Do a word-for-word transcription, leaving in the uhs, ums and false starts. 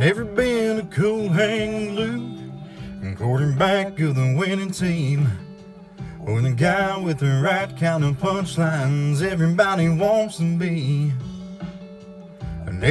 Never been a cool hang Luke, and quarterback of the winning team, or the guy with the right kind of punchlines everybody wants to be.